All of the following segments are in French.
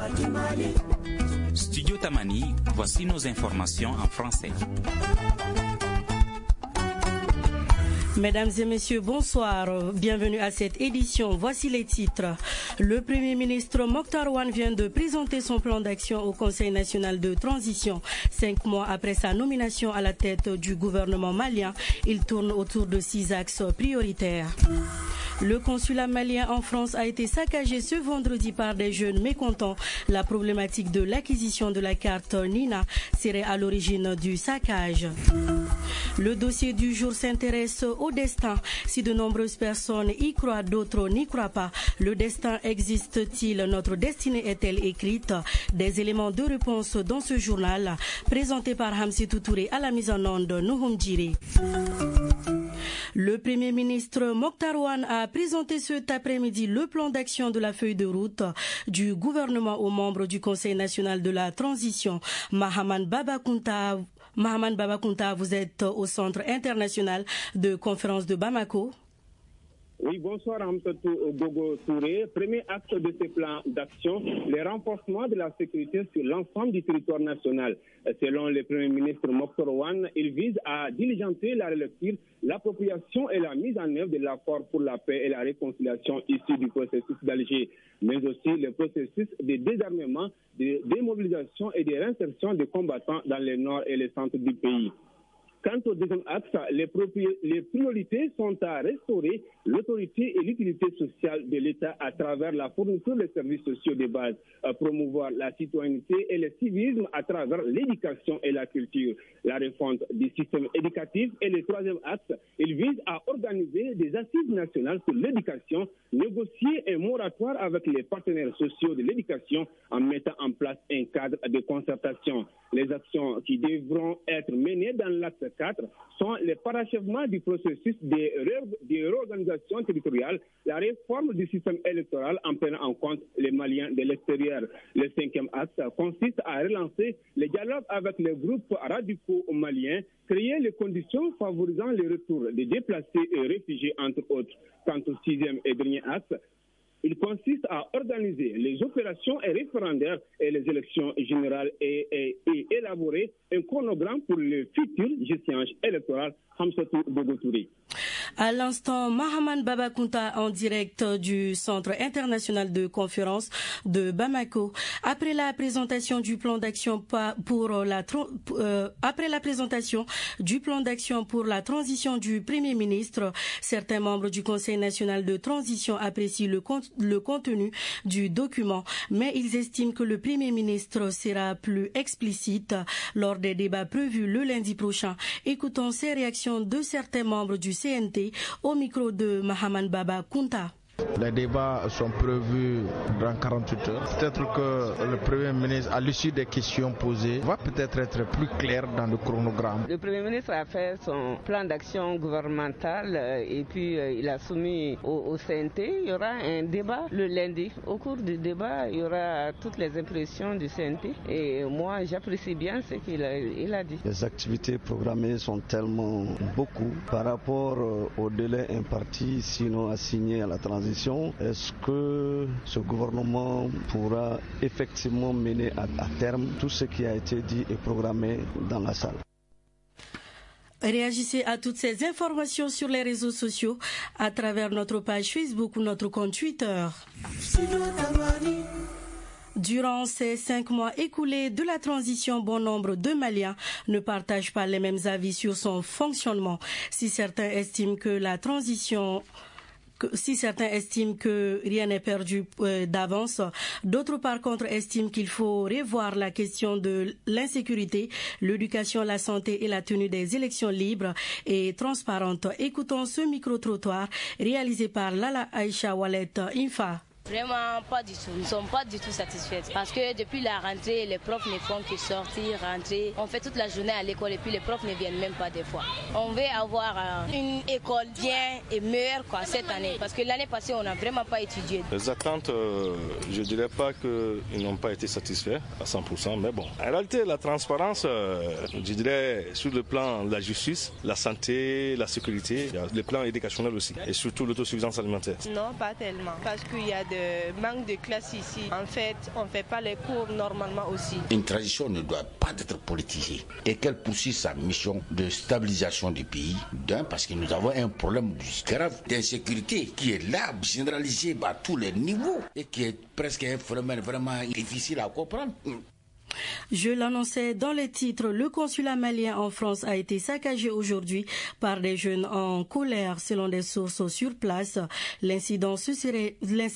Studio Tamani, voici nos informations en français. Mesdames et messieurs, bonsoir. Bienvenue à cette édition. Voici les titres. Le Premier ministre Mokhtar Ouane vient de présenter son plan d'action au Conseil national de transition. 5 mois après sa nomination à la tête du gouvernement malien, il tourne autour de 6 axes prioritaires. Le consulat malien en France a été saccagé ce vendredi par des jeunes mécontents. La problématique de l'acquisition de la carte Nina serait à l'origine du saccage. Le dossier du jour s'intéresse au destin. Si de nombreuses personnes y croient, d'autres n'y croient pas. Le destin existe-t-il? Notre destinée est-elle écrite? Des éléments de réponse dans ce journal présenté par Hamsitou Touré à la mise en onde Nouhoum Djiré. Le Premier ministre Mokhtar Ouane a présenté cet après-midi le plan d'action de la feuille de route du gouvernement aux membres du Conseil national de la transition. Mahaman Babakounta, vous êtes au Centre international de conférence de Bamako. Oui, bonsoir Hamsatou Gogo Touré. Premier acte de ce plan d'action, le renforcement de la sécurité sur l'ensemble du territoire national. Selon le Premier ministre Mokhtar Ouane, il vise à diligenter la relecture, l'appropriation et la mise en œuvre de l'accord pour la paix et la réconciliation issu du processus d'Alger, mais aussi le processus de désarmement, de démobilisation et de réinsertion des combattants dans le nord et le centre du pays. Quant au deuxième axe, les priorités sont à restaurer l'autorité et l'utilité sociale de l'État à travers la fourniture des services sociaux de base, à promouvoir la citoyenneté et le civisme à travers l'éducation et la culture, la refonte du système éducatif et le troisième axe, il vise à organiser des assises nationales sur l'éducation, négocier un moratoire avec les partenaires sociaux de l'éducation en mettant en place un cadre de concertation. Les actions qui devront être menées dans l'axe 4 sont le parachèvement du processus de réorganisation territoriale, la réforme du système électoral en prenant en compte les Maliens de l'extérieur. Le cinquième axe consiste à relancer le dialogue avec les groupes radicaux maliens, créer les conditions favorisant le retour des déplacés et réfugiés, entre autres. Quant au sixième et dernier axe, il consiste à organiser les opérations et référendaires et les élections générales et élaborer un chronogramme pour le futur échéances électoral. Hamsatou Bogotouri. À l'instant, Mahaman Babakounta en direct du Centre international de conférence de Bamako. Après la présentation du plan d'action pour la transition du Premier ministre, certains membres du Conseil national de transition apprécient le contenu du document, mais ils estiment que le Premier ministre sera plus explicite lors des débats prévus le lundi prochain. Écoutons ces réactions de certains membres du CNT au micro de Mahaman Babakounta. Les débats sont prévus dans 48 heures. Peut-être que le Premier ministre, à l'issue des questions posées, va peut-être être plus clair dans le chronogramme. Le Premier ministre a fait son plan d'action gouvernemental et puis il a soumis au CNT. Il y aura un débat le lundi. Au cours du débat, il y aura toutes les impressions du CNT. Et moi, j'apprécie bien ce qu'il a dit. Les activités programmées sont tellement beaucoup par rapport au délai imparti, sinon assigné à la transition. Est-ce que ce gouvernement pourra effectivement mener à terme tout ce qui a été dit et programmé dans la salle? Réagissez à toutes ces informations sur les réseaux sociaux à travers notre page Facebook ou notre compte Twitter. Durant ces 5 mois écoulés de la transition, bon nombre de Maliens ne partagent pas les mêmes avis sur son fonctionnement. Si certains estiment que rien n'est perdu d'avance, d'autres par contre estiment qu'il faut revoir la question de l'insécurité, l'éducation, la santé et la tenue des élections libres et transparentes. Écoutons ce micro-trottoir réalisé par Lala Aïcha Walet Infa. Vraiment pas du tout, nous ne sommes pas du tout satisfaits parce que depuis la rentrée, les profs ne font que sortir, rentrer. On fait toute la journée à l'école et puis les profs ne viennent même pas des fois. On veut avoir une école bien et meilleure cette année parce que l'année passée, on n'a vraiment pas étudié. Les attentes, je ne dirais pas qu'ils n'ont pas été satisfaits à 100%, mais bon. En réalité, la transparence, je dirais sur le plan de la justice, la santé, la sécurité, le plan éducationnel aussi et surtout l'autosuffisance alimentaire. Non, pas tellement parce qu'il y a des de manque de classe ici. En fait, on ne fait pas les cours normalement aussi. Une transition ne doit pas être politisée et qu'elle poursuive sa mission de stabilisation du pays. D'un, parce que nous avons un problème grave d'insécurité qui est là, généralisé à tous les niveaux et qui est presque un phénomène vraiment difficile à comprendre. Je l'annonçais dans les titres, le consulat malien en France a été saccagé aujourd'hui par des jeunes en colère selon des sources sur place. L'incident serait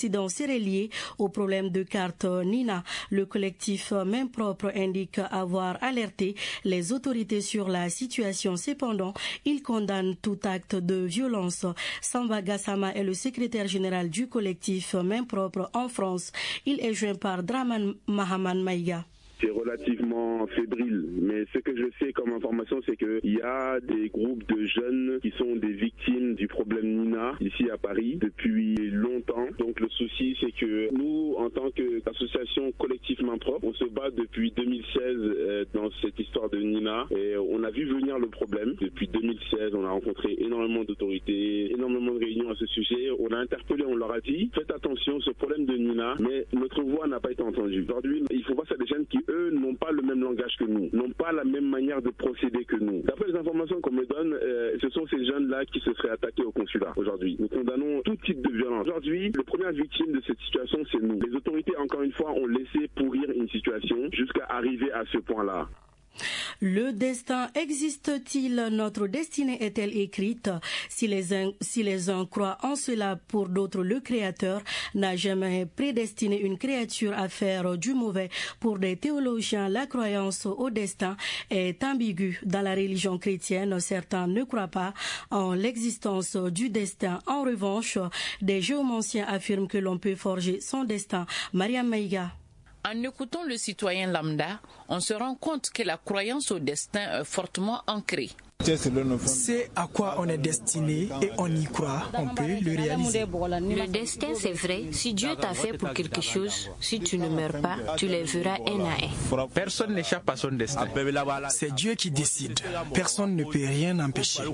lié au problème de carte Nina. Le collectif Main Propre indique avoir alerté les autorités sur la situation. Cependant, il condamne tout acte de violence. Samba Gassama est le secrétaire général du collectif Main Propre en France. Il est joint par Draman Mahaman Maïga. C'est relativement fébrile, mais ce que je sais comme information, c'est qu'il y a des groupes de jeunes qui sont des victimes du problème Nina ici à Paris depuis longtemps. Donc le souci, c'est que nous, en tant qu'association collectivement propre, on se bat depuis 2016 dans cette histoire de Nina et on a vu venir le problème. Depuis 2016, on a rencontré énormément d'autorités, énormément de réunions à ce sujet. On a interpellé, on leur a dit, faites attention, ce problème de Nina, mais notre voix n'a pas été entendue. Aujourd'hui, il faut voir ça des jeunes qui, eux, n'ont pas le même langage que nous, n'ont pas la même manière de procéder que nous. D'après les informations qu'on me donne, ce sont ces jeunes-là qui se seraient attaqués au consulat aujourd'hui. Nous condamnons tout type de violence. Aujourd'hui, les premières victimes de cette situation, c'est nous. Les autorités, encore une fois, ont laissé pourrir une situation jusqu'à arriver à ce point-là. Le destin existe-t-il? Notre destinée est-elle écrite? Si les uns croient en cela, pour d'autres, le Créateur n'a jamais prédestiné une créature à faire du mauvais. Pour des théologiens, la croyance au destin est ambiguë. Dans la religion chrétienne, certains ne croient pas en l'existence du destin. En revanche, des géomanciens affirment que l'on peut forger son destin. Mariam Maïga. En écoutant le citoyen lambda, on se rend compte que la croyance au destin est fortement ancrée. C'est à quoi on est destiné et on y croit, on peut le réaliser. Le destin, c'est vrai. Si Dieu t'a fait pour quelque chose, si tu ne meurs pas, tu les verras un à un. Personne n'échappe à son destin. C'est Dieu qui décide. Personne ne peut rien empêcher.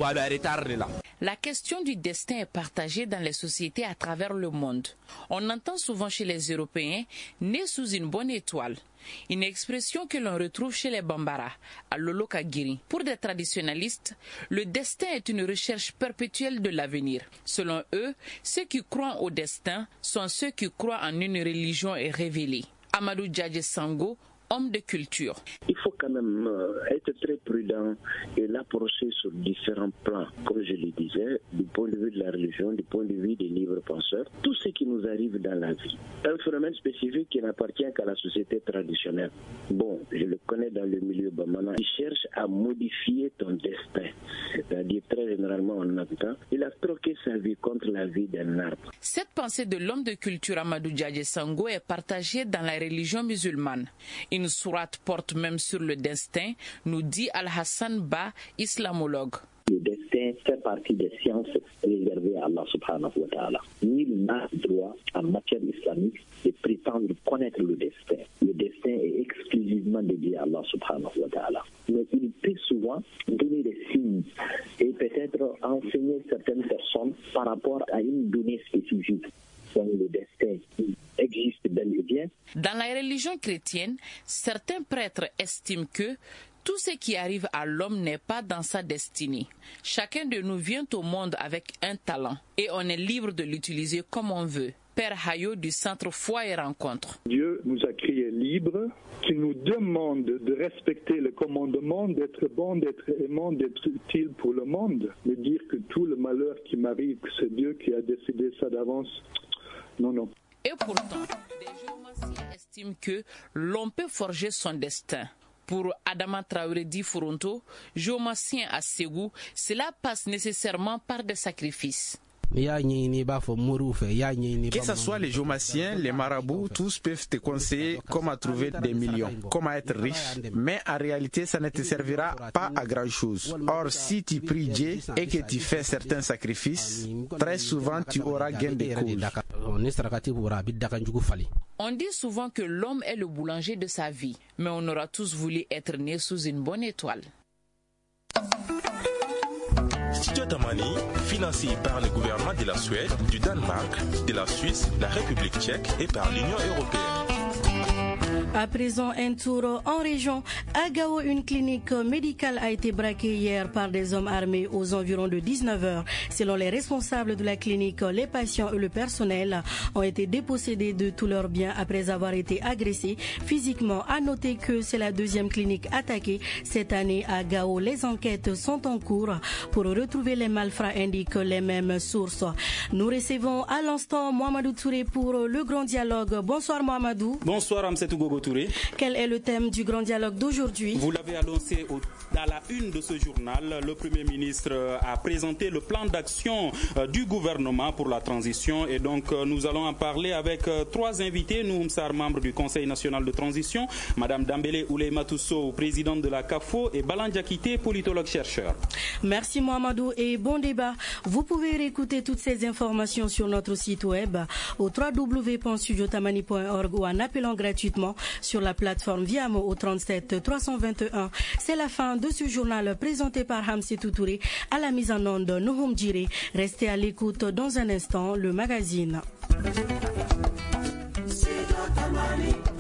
La question du destin est partagée dans les sociétés à travers le monde. On entend souvent chez les Européens « nés sous une bonne étoile ». Une expression que l'on retrouve chez les Bambara, à Lolo Kagiri. Pour des traditionalistes, le destin est une recherche perpétuelle de l'avenir. Selon eux, ceux qui croient au destin sont ceux qui croient en une religion révélée. Amadou Djadje Sango, homme de culture. Il faut quand même être très prudent et l'approcher sur différents plans. Comme je le disais, du point de vue de la religion, du point de vue des livres penseurs, tout ce qui nous arrive dans la vie. Un phénomène spécifique qui n'appartient qu'à la société traditionnelle. Bon, je le connais dans le milieu bamana. Il cherche à modifier ton destin. C'est-à-dire, très généralement, en habitant, il a troqué sa vie contre la vie d'un arbre. Cette pensée de l'homme de culture Amadou Djadje Sango est partagée dans la religion musulmane. Une sourate porte même sur le destin, nous dit Al-Hassan Ba, islamologue. Le destin fait partie des sciences réservées à Allah subhanahu wa ta'ala. Nul n'a droit en matière islamique de prétendre connaître le destin. Le destin est exclusivement dédié à Allah subhanahu wa ta'ala. Mais il peut souvent donner des signes et peut-être enseigner certaines personnes par rapport à une donnée spécifique. Donc le destin existe bel et bien. Dans la religion chrétienne, certains prêtres estiment que tout ce qui arrive à l'homme n'est pas dans sa destinée. Chacun de nous vient au monde avec un talent et on est libre de l'utiliser comme on veut. Père Hayo du Centre Foi et Rencontre. Dieu nous a créés libres, qui nous demande de respecter le commandement, d'être bon, d'être aimant, d'être utile pour le monde. De dire que tout le malheur qui m'arrive, c'est Dieu qui a décidé ça d'avance. Non, non. Et pourtant, des géomanciens estiment que l'on peut forger son destin. Pour Adama Traoré Di Furonto, géomacien à Ségou, cela passe nécessairement par des sacrifices. Que ce soit les géomanciens, les marabouts, tous peuvent te conseiller comment trouver des millions, comment être riche, mais en réalité ça ne te servira pas à grand chose. Or, si tu pries Dieu et que tu fais certains sacrifices, très souvent tu auras gain de cause. On dit souvent que l'homme est le boulanger de sa vie, mais on aura tous voulu être nés sous une bonne étoile. Studio Tamani, financé par le gouvernement de la Suède, du Danemark, de la Suisse, la République tchèque et par l'Union européenne. À présent, un tour en région. À Gao, une clinique médicale a été braquée hier par des hommes armés aux environs de 19h. Selon les responsables de la clinique, les patients et le personnel ont été dépossédés de tous leurs biens après avoir été agressés physiquement. À noter que c'est la deuxième clinique attaquée cette année à Gao. Les enquêtes sont en cours pour retrouver les malfrats, indiquent les mêmes sources. Nous recevons à l'instant Mohamedou Touré pour le grand dialogue. Bonsoir Mohamedou. Bonsoir Amsetou Gogo Touré. Quel est le thème du grand dialogue d'aujourd'hui? Vous l'avez annoncé à la une de ce journal. Le Premier ministre a présenté le plan d'action du gouvernement pour la transition et donc nous allons en parler avec trois invités. Nouhoum Sarr, membre du Conseil national de transition, Madame Dambélé Ouleymatoun Sow, présidente de la CAFO, et Balan Diakité, politologue chercheur. Merci Mohamedou et bon débat. Vous pouvez réécouter toutes ces informations sur notre site web au www.studiotamani.org ou en appelant gratuitement sur la plateforme Viamo au 37 321. C'est la fin de ce journal présenté par Hamsetou Touré. À la mise en onde, Nouhoum Djiré. Restez à l'écoute dans un instant, le magazine.